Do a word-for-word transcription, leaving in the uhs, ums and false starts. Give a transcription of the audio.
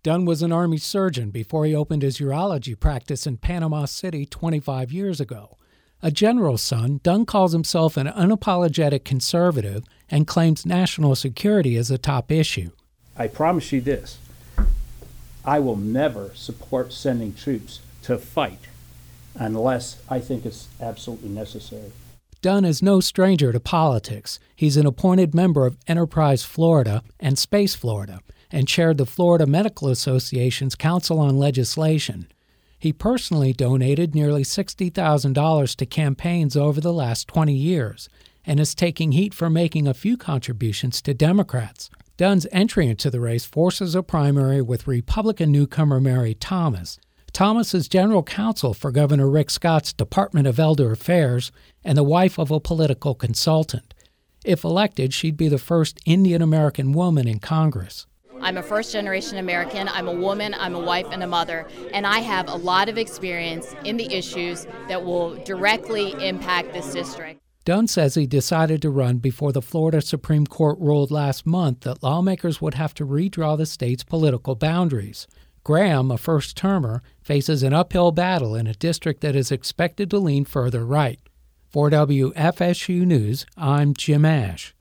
Dunn was an Army surgeon before he opened his urology practice in Panama City twenty-five years ago. A general's son, Dunn calls himself an unapologetic conservative and claims national security is a top issue. I promise you this, I will never support sending troops to fight unless I think it's absolutely necessary. Dunn is no stranger to politics. He's an appointed member of Enterprise Florida and Space Florida, and chaired the Florida Medical Association's Council on Legislation. He personally donated nearly sixty thousand dollars to campaigns over the last twenty years, and is taking heat for making a few contributions to Democrats. Dunn's entry into the race forces a primary with Republican newcomer Mary Thomas. Thomas is general counsel for Governor Rick Scott's Department of Elder Affairs and the wife of a political consultant. If elected, she'd be the first Indian American woman in Congress. I'm a first-generation American, I'm a woman, I'm a wife and a mother, and I have a lot of experience in the issues that will directly impact this district. Dunn says he decided to run before the Florida Supreme Court ruled last month that lawmakers would have to redraw the state's political boundaries. Graham, a first-termer, faces an uphill battle in a district that is expected to lean further right. For W F S U News, I'm Jim Ash.